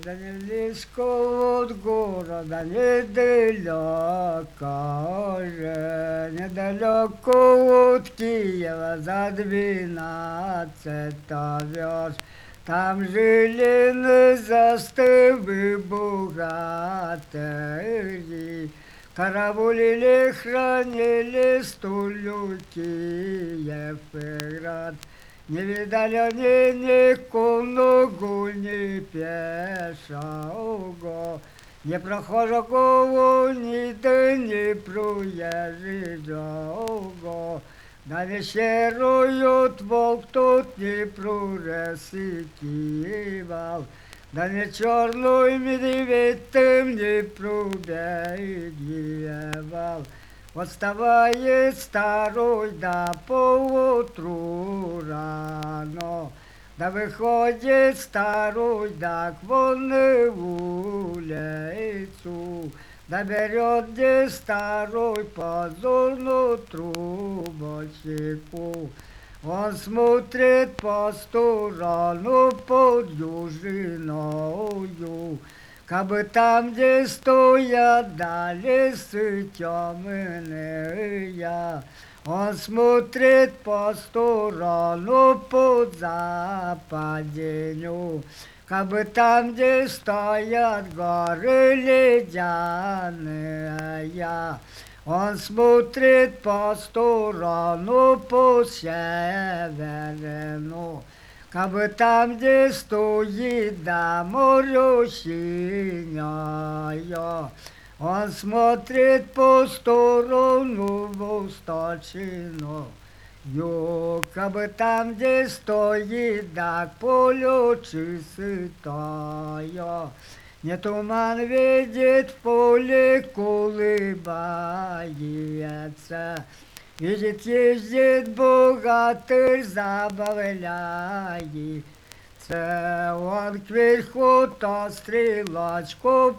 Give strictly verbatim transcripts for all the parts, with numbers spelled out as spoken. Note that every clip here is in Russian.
Да не близко от города, недалеко же, недалеко от Киева, за двенадцать верст. Там жили на заставы богатыри, караулили, хранили столю Киев и град. Не видали они ни конного, ни пешего, ни прохожего, ни да ни проезжего. Да вечеруют волк тут не прорасыкивал, да не черный медведь там не пробегивал. Вот вставает старой да поутру рано, да выходит старой да к вон на улицу, да берет где старой позорную трубочку. Он смотрит по сторону под южиною, кабы там, где стоят да лесы темные. Он смотрит по сторону под западенью, кабы там, где стоят горы ледяные. Он смотрит по сторону по северну, кабы там, где стоит да море синее. Он смотрит по сторону восточную, кабы там, где стоит да к полю чистое. Не туман видит в поле, колыбается. Видит, ездит богатырь, забавляется. Он кверху то стрелочку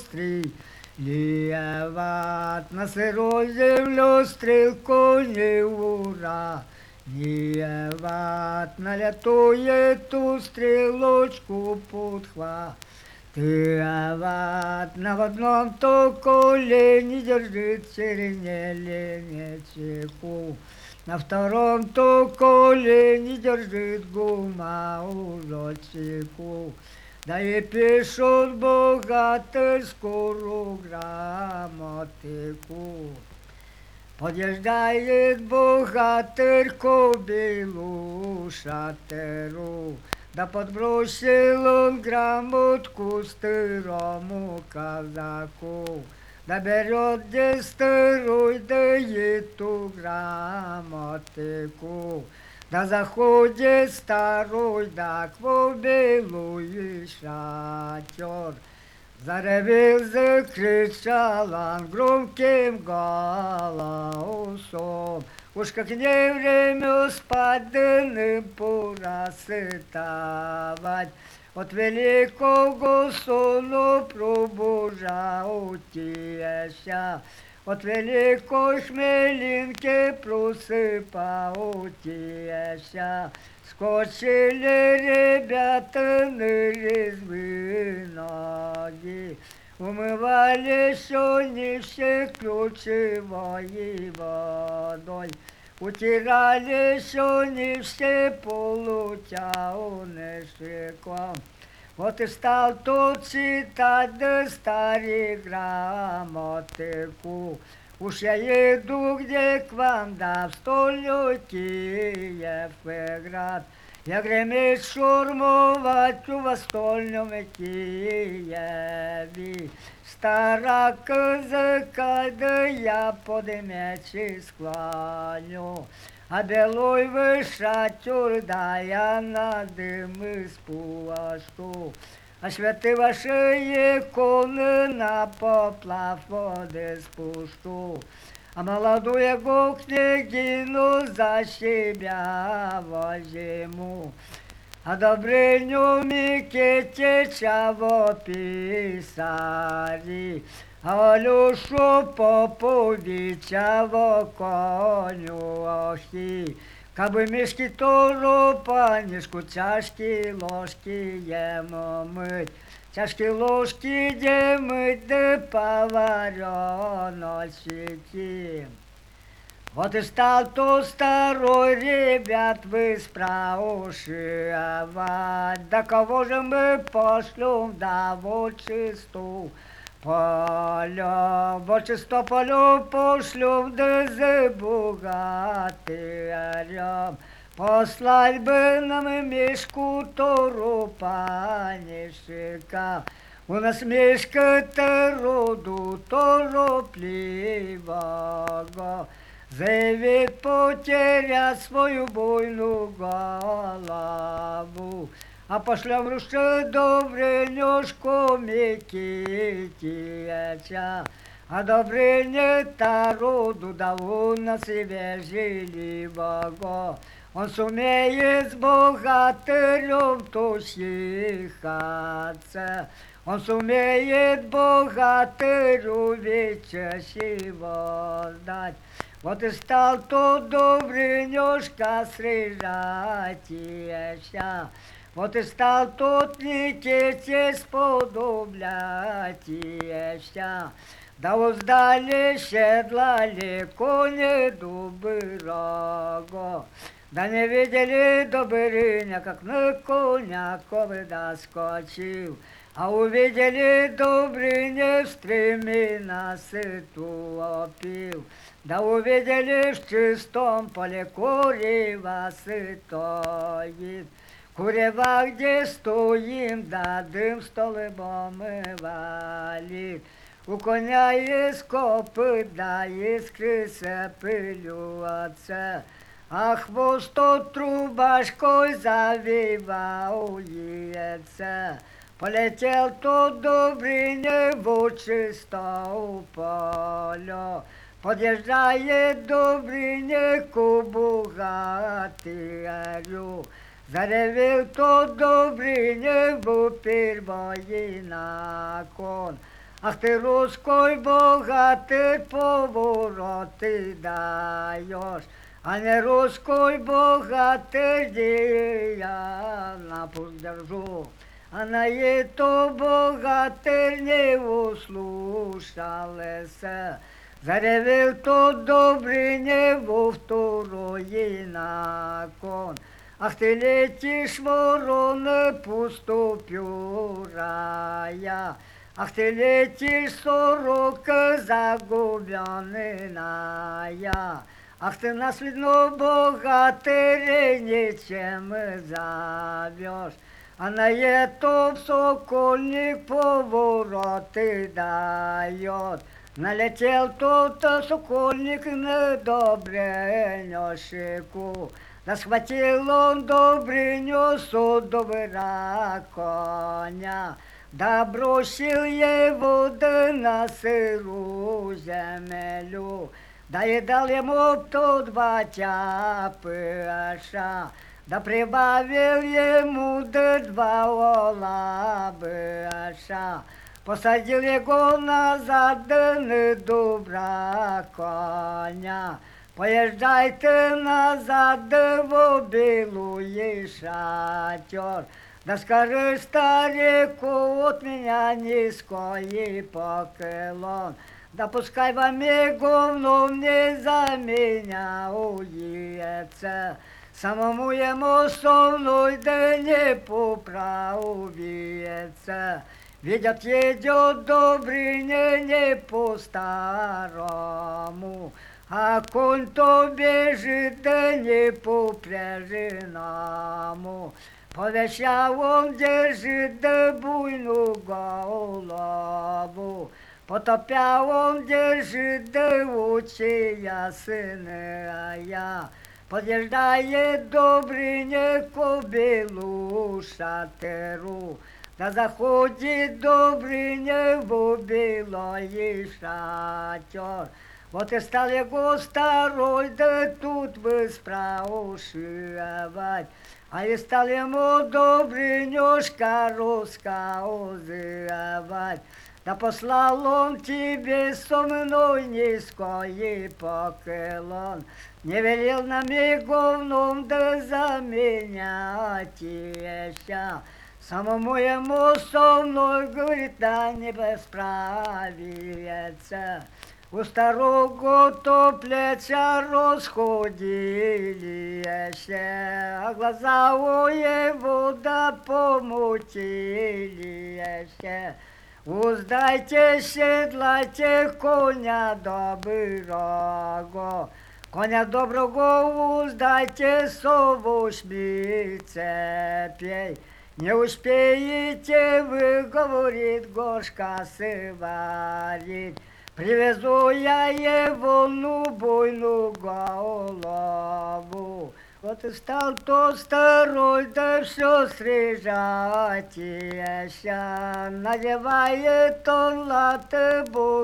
постреливает, на сырую землю стрелку не уронивает. Налетует ту стрелочку подхватывает. Ты, ават, на одном то колене держит чернеленечку, на втором то колене держит гума урочку. Да и пишут богатырь скорую грамотику. Подъезжает богатырь к белу шатеру, да подбросил он грамотку старому казаку. Да берет где старой, да эту грамотику. Да заходит старой, да к белую шатер. Заревел, закричал он громким голосом. Уж как не время спать, да не пора сытовать. От великого сону пробужаутеся, от великой хмелинки просыпаутеся. Скочили ребята на резвые ноги, умывали не все ключевой водой, утирали не все полутяунышиком. Вот и стал тут читать да старик грамотику. Уж я еду где к вам, да в столю Киев и град. Я гремит штурмовать у вас стольном Киеве. Стара казака, да я под мечи склоню. А белой вышатюр, да я на дымы спушу. А святы ваши иконы на поплав воды спущу. А молодую го княгину за себя возьму. А Добрыню Микитича во писари, а Алешу Поповича во конюхи. Каби мішки то панішку, чашки, ложки ємо мить. Чашки, ложки де мить, де поварено сидим. Вот и стал то старой, ребят, вы спрашивать, да кого же мы пошлем, да вот чисту полю, вот чисто полю пошлем, да за богатырем. Послать бы нам мешку Тору панишика, у нас мешка-то роду торопливого. Заявит потерять свою буйную голову, а пошлем лучше добрынюшку Микитича, а добрыня-то роду да у нас себе живого. Он сумеет с богатырем тусихаться, он сумеет богатырю вечер сего дать. Вот и стал тот добрынюшка срежатися, вот и стал тот Никите сподоблятися. Да уздали седлали кони доброго, да не видели добрыня, как на коня ковыда скочил, а увидели добрыня в стреме насыту опил. Да увидели в чистом поле курева стоит, курева где стоим, да дым столбом валит. У коня есть копыт, да есть крыса пылется, а хвост тот трубашкой завивается. Полетел тот добрыня в чистое поле, подъезжает добрыня к богатырю. Заревел тот добрыня в первый на кон. Ах ты, русской богатырь, повороты даешь, а не русской богатырь, где я на путь держу. А на это богатырь не услушался. Заревел тот добрыня во второй на кон. Ах ты летишь, ворона, пуступью рая, ах ты летишь, сорока загубленная, ах ты нас, видно, богатырь, ничем зовешь. А на это сокольник повороты дает. Налетел тот сокольник на добрынюшку, да схватил он добрыню с добра коня, да бросил его да на сырую землю, да и дал ему то два тяпыша, да прибавил ему да два олабыша. Посадил его назад на добра коня. Поезжайте назад в белую шатер. Да скажи старику от меня низкий поклон. Да пускай вам и говно не за меня уется. Самому ему со мной да не поправится. Видят, едет добрыня не по-старому, а конь то бежит да не по-пряженому. Повеща он держит да буйную голову, потопя он держит да учия сыная. Подъезжает добрыня к белу шатеру, да заходит добрыня в белый шатер. Вот и стал его старой, да тут вы спрашивать, А и стал ему Добрынюшка рассказывать. Да послал он тебе со мной низкий поклон, не велел нам и говном да заменять еще. Самому ему со мной, говорит, да не справится. У старого то плеча расходились, а глаза у его да помутились. Уздайте, седлайте коня доброго, коня доброго уздайте, сову шпице пей. Не успеете вы, говорит, горшка сварить. Привезу я его на бойную голову. Вот и стал то старой, да все срежатися. Надевает он латы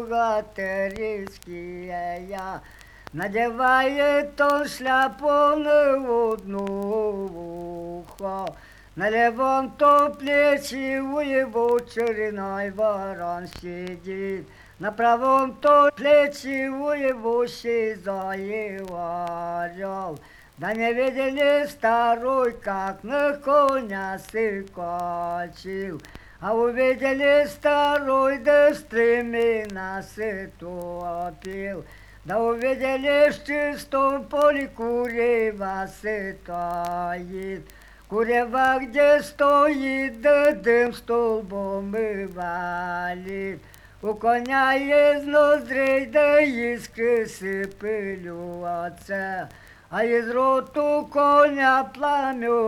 богатырские. Надевает он шляпу на одно ухо. На левом то плечи у его черной ворон сидит. На правом то плечи у его сизой орел. Да не видели старой, как на коня сыкочил, а увидели старой, да стремена сытопил. Да увидели в чистом поле курева стоит, курева где стоит, да дым столбом и валит. У коня из ноздрей, да искры сыплются, а из роту коня пламя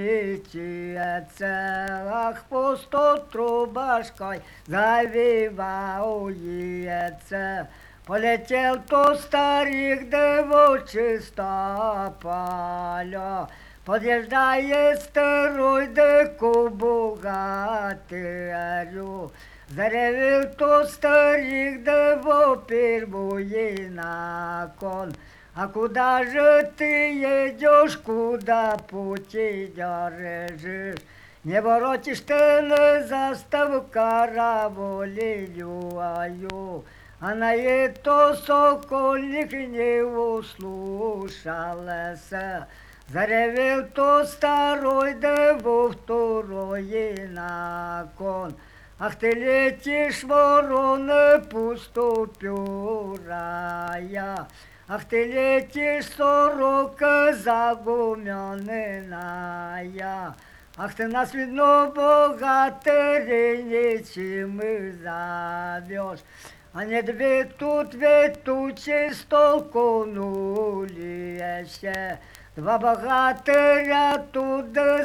мечется. Ах, пусто трубашкой завивается. Полетел то старик, да в чисто поле. Подъезжает старой, да к богатырю. Заревел то старик, да в первую на кон. А куда же ты едешь, куда пути держишь? Не воротишь ты на заставу караволию, а на это сокольник не услушался. Заревел то старой, да во второй на кон. Ах ты летишь, ворона пустопёрая, ах ты летишь, сорока загуменная, ах ты нас, видно, богатырей ничем и зовешь. А не две тут ведь тучи столкнулись, два богатыря туда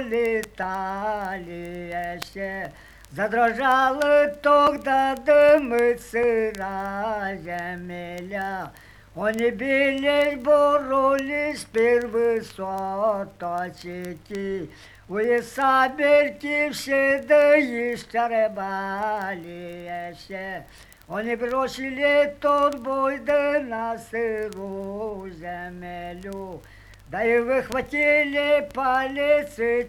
солетали. Задрожала тогда дымы сырая земля. Они бились, боролись, первые соточки. У сабельки все да исчербались. Они бросили тот бой да на сырую землю. Да и выхватили палицы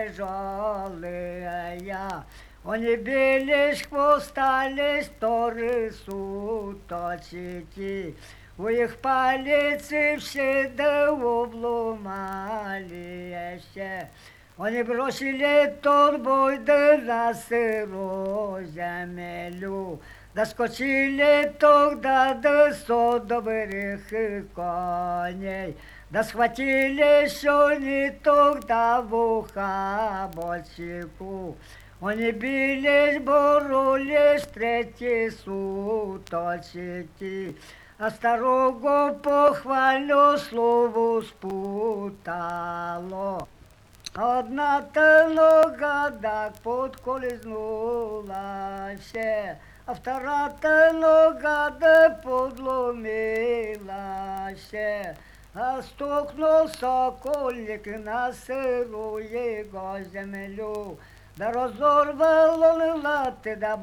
тяжелые. Они бились, хвостались, торы суточки. У их палицы все да обломались. Они бросили тот бой да на сырую землю. Да скочили тогда до сто добрых коней. Да схватили еще не тогда в ухо бочку. Они бились, боролись, третьи суточки. А старого похвалю слову спутало. Одна-то нога так подколизнулась, а вторая-то нога да подломилась. А стукнул сокольник на сырую его землю, да разорвал он латы да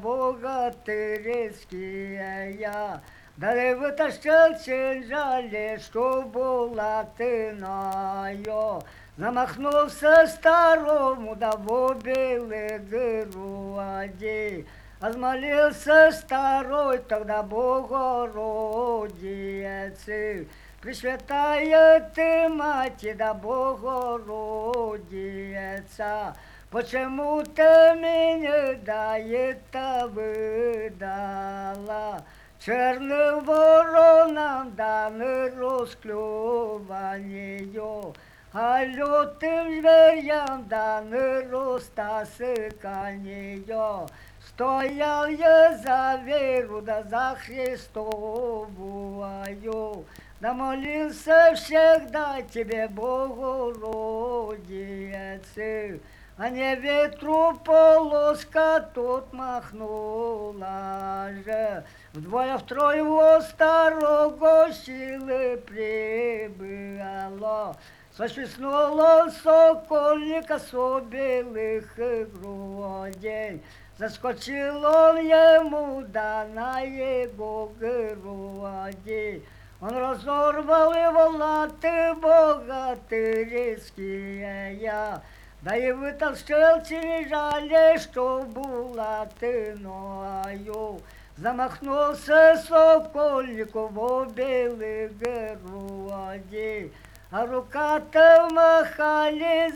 богатырские, да и вытащил чинжали, что была тыною. Замахнулся старому, да в обе груди. Возмолился старой тогда Богородицы. Пресвятая ты, Мать, да Богородица, почему ты меня да это выдала? Черным воронам даны расклеванию, а лютым зверям даны растасыканию. Стоял я за веру, да за Христовую, да молился всегда тебе, Богородице, а не ветру полоска тут махнула же. Вдвое втрое старого силы прибыло. Сосвистнул он сокольника со белых грудей. Заскочил он ему, да на его груди. Он разорвал его латы богатырские, да и вытащил чинжали, что булатыною. Замахнулся сокольнику в белых груди, а рука-то в махали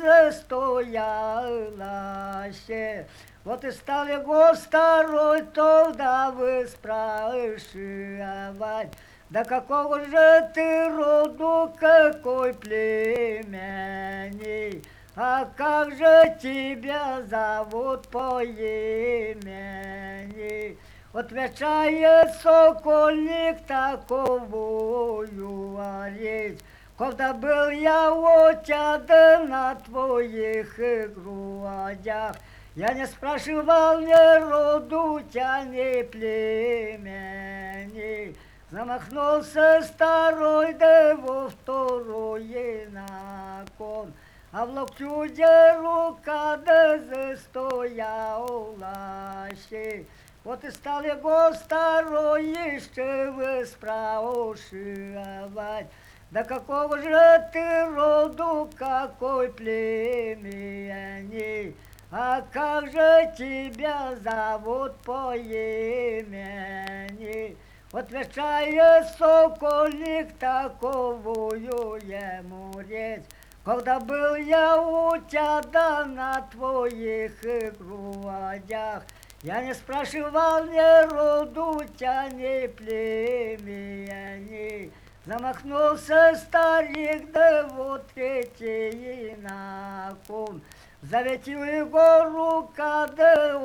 застоялась. Вот и стал его старой тогда выспрашивать: да какого же ты роду, какой племени, а как же тебя зовут по имени? Отвечает сокольник таковую речь: когда был я у тебя да на твоих грудях, я не спрашивал ни роду тебя, ни племени. Замахнулся старой, да во второй на кон, а в локтю где рука да застоялась. Вот и стал его старой еще выспрашивать: да какого же ты роду, какой племени, а как же тебя зовут по имени? Отвечает сокольник таковую ему речь: когда был я у тебя да на твоих грудях, я не спрашивал ни роду тебя, ни племени. Замахнулся старик, да вот третий на кон, заветил его рука, да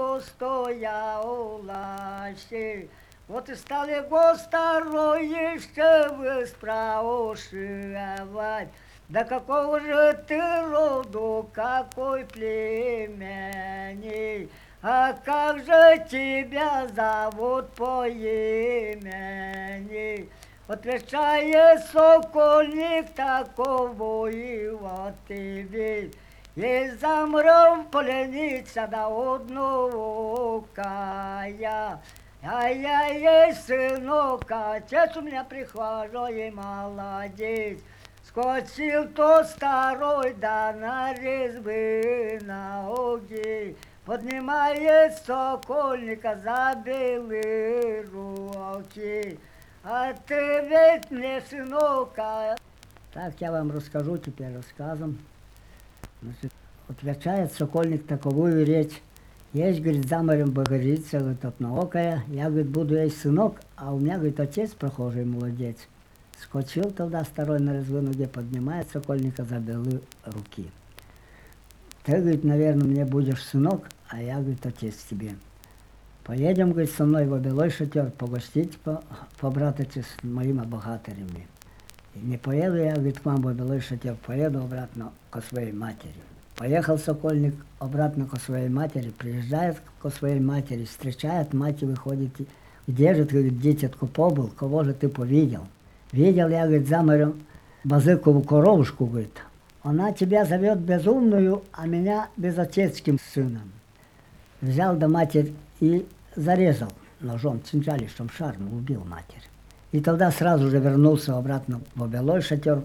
устоялась. Вот и стал его старой еще выспрашивать: да какого же ты роду, какой племени, а как же тебя зовут по имени? Отвечает сокольник таковой вот и ведь: и замром плениться до одного кая. Ай-яй-яй, сынок, отец у меня прихожой молодец. Скочил тот старой, да на резьбы ноги, поднимает сокольника за белые руки. А ты ведь мне, сынок. Так я вам расскажу теперь рассказом. Значит, отвечает сокольник таковую речь: есть, говорит, за морем Богородица, говорит, одноокая, я, говорит, буду есть сынок, а у меня, говорит, отец прохожий молодец. Скочил тогда старой на резвой ноге, поднимает сокольника за белые руки. Ты, говорит, наверное, мне будешь сынок, а я, говорит, отец тебе. Поедем, говорит, со мной в белой шатер погостить, по, побрататься с моими богатырями. И не поеду я, говорит, к вам в белой шатер, поеду обратно к своей матери. Поехал сокольник обратно к своей матери, приезжает к своей матери, встречает, мать выходит, где же ты, говорит, дитятку побыл, кого же ты повидел? Видел я, говорит, за морем Базыкову коровушку, говорит, она тебя зовет безумную, а меня безотецким сыном. Взял до матери и зарезал ножом, чинжалищем шарм, убил матерь. И тогда сразу же вернулся обратно в белой шатер,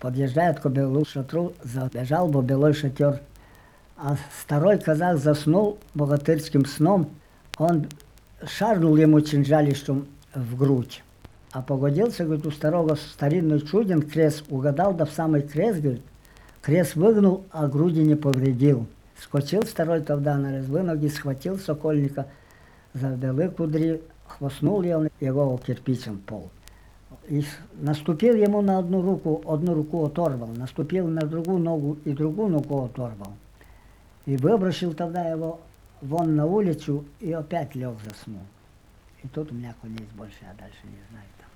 Подъезжает к белому шатру, забежал в белой шатер. А старой казах заснул богатырским сном. Он шарнул ему чинжалищем в грудь. А погодился, говорит, у старого старинный чуден крест, угадал, да в самый крест, говорит, крест выгнул, а груди не повредил. Скочил старой тогда на резьбы ноги, схватил сокольника за белые кудри, хвостнул его кирпичем в пол. И наступил ему на одну руку, одну руку оторвал, наступил на другую ногу и другую ногу оторвал. И выбросил тогда его вон на улицу и опять лег заснул. И тут у меня конец больше, я дальше не знаю.